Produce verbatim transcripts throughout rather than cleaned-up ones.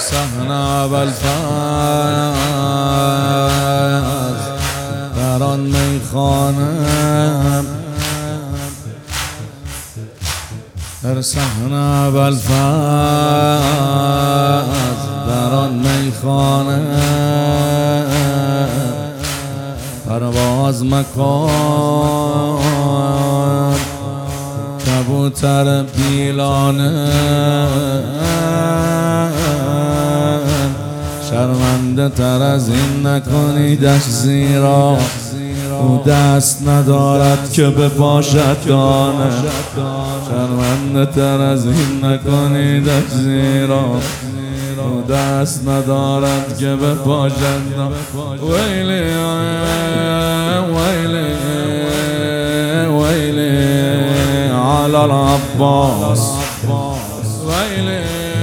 صحنه بالفاز در آن میخانه، در صحنه بالفاز در آن میخانه، پرواز مکن کبوتر پیلانه، شرمنده تر از این نکنیدش زیرا او دست ندارد که بپاشد دانه. شرمنده تر از این نکنیدش زیرا او دست ندارد که بپاشد دانه. ویلی ویلی ویلی علی العباس، ویلی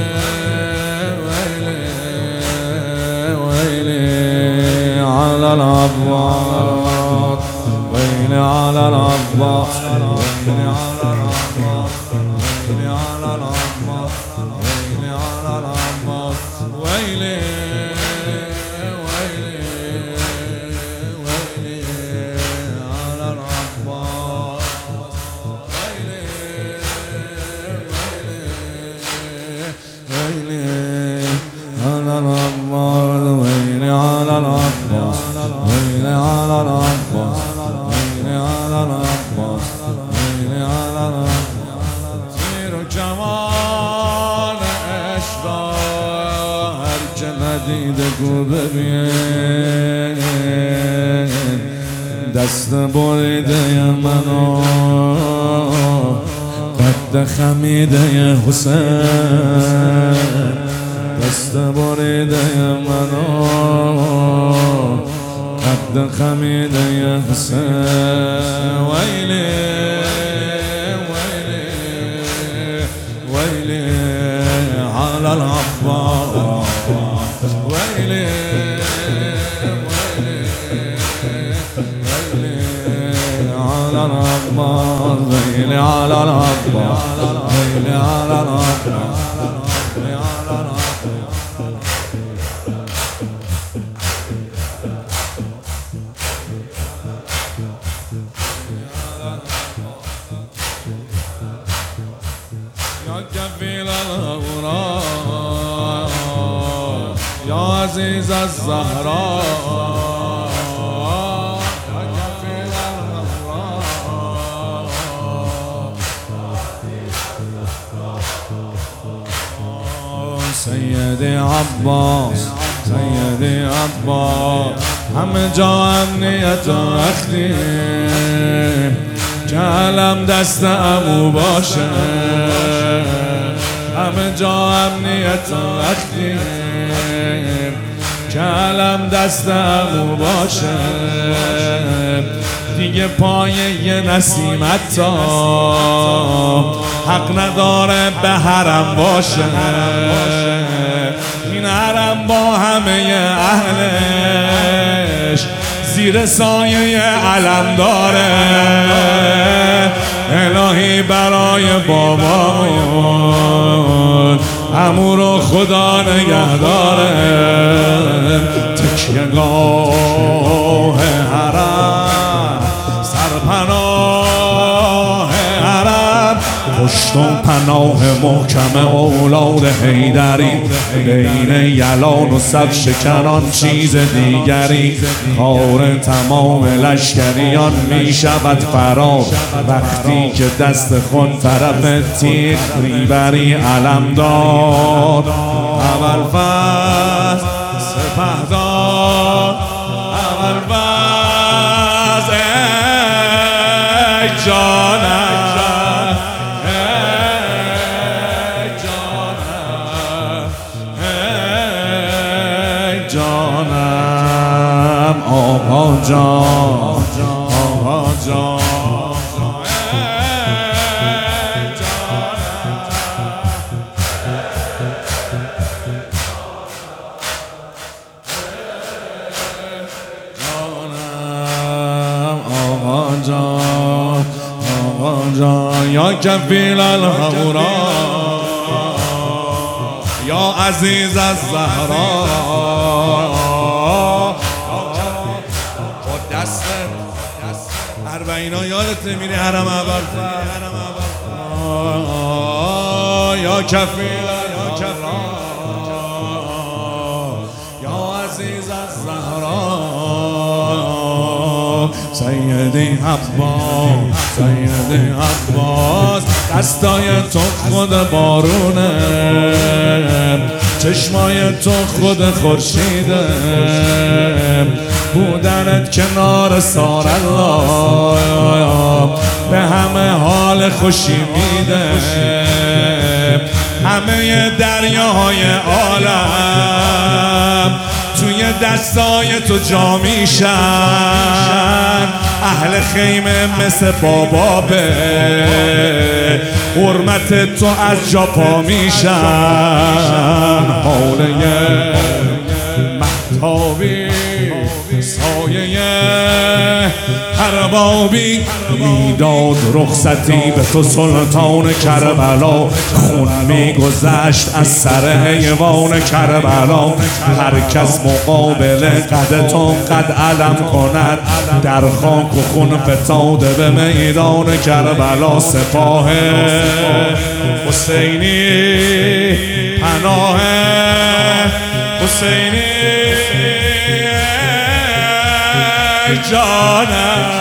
على العباس، ويلي على العباس، ويلي على العباس، ويلي على العباس، ويلي على العباس، ويلي ويلي ويلي على العباس، ويلي ويلي ويلي على العباس، ويلي على العباس، ويلي على العباس، ويلي على العباس، ويلي على العباس. زیر و جمال عشق را هر که ندیده گو ببین، دست بریده منو قد خمیده حسین، دست بریده منو قد خمیده حسین. ویلی ویلی ویلی علی العباس، ویلی ویلی ویلی علی العباس، ویلی علی العباس، ویلی علی العباس. يا كفيل الأغرار يا عزيز الزهراء، يا كفيل الأغرار سيدي عباس، سيدي عباس، همه جا امنیت وقتی که علم دست عمو باشه، همه جا امنیت وقتی که علم دست عمو باشه، دیگه پای یه نسیمت تا حق نداره به حرم باشه. این حرم با همه اهلش زیر سایه علم داره. الهی برای بابامون عمو رو خدا نگهداره. تکیهگاه حرم، سرپناه حرم، پشت و پناه محکم اولاد حیدری، بین یلان و سب شکنان چیز دیگری. کار تمام لشکریان می شود فرار وقتی که دست خود طرف تیغ میبری. علمدار ابوالفضل سپهدار، ابوالفضل ای جانم، جانم آقا جان، آقا جان، جان آقا جان. یا کفیل الحورا یا عزیز از زهرا با دست اربعینا یادت میری حرم اول یا کفیل یا کفیل یا عزیز از زهرا سیدی عباس سیدی عباس دستای تو خود بارونه چشمای تو خود خورشیده بودنت کنار سار الله به همه حال خوشی میده همه دریاهای عالم توی دستای تو جا میشن اهل خیمه مثل بابا به حرمت تو از جا پا میشن حوله مهتابی سایه هر بابی میداد رخصتی به تو سلطان کربلا خون میگذشت از سر حیوان کربلا هر کس مقابل قد تو قد علم کند در خاک و خون فتاده به میدان کربلا سپاه حسینی پناه حسینی جانم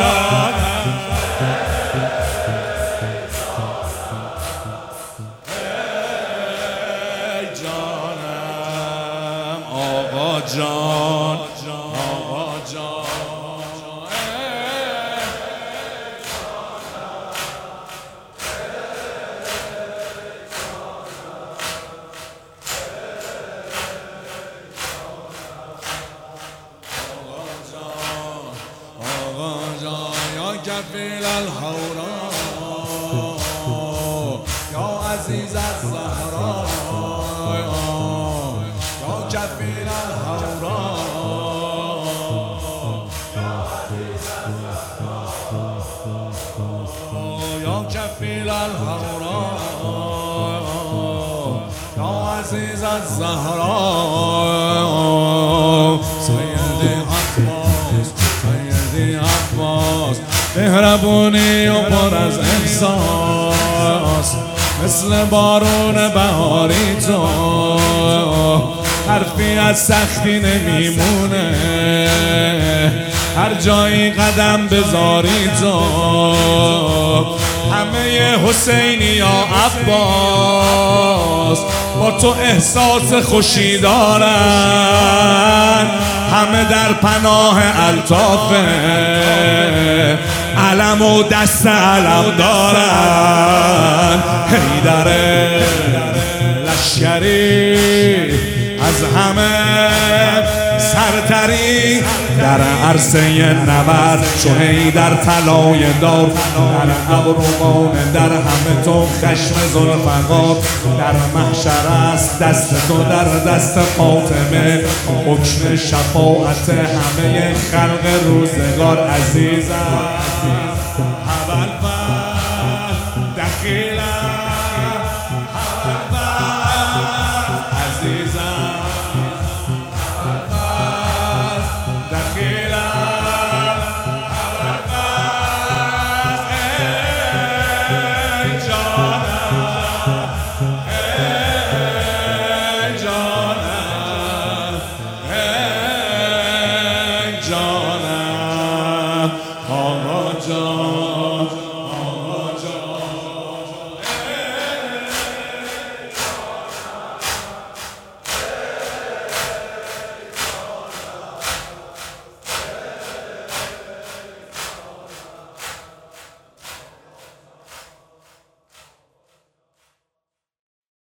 جانم آقا جان آقا جان کفیل الحورا یا عزیز از زهرا یا کفیل الحورا یا کفیل الحورا یا عزیز از زهرا سیدی عباس سیدی عباس مهربونی و پر از احساس مثل بارون بهاری تو حرفی از سختی نمیمونه هر جایی قدم بذاری تو همه حسینی یا عباس با تو احساس خوشی دارن همه در پناه الطافه علم و دست علم دارن حیدر لشکری از همه سرتری در عرصه نبرد چو حیدر طلای دار در ابروان در همه تو خشم ذوالفقار در محشر است دست تو در دست فاطمه حکم شفاعت همه خلق روزگار عزیزم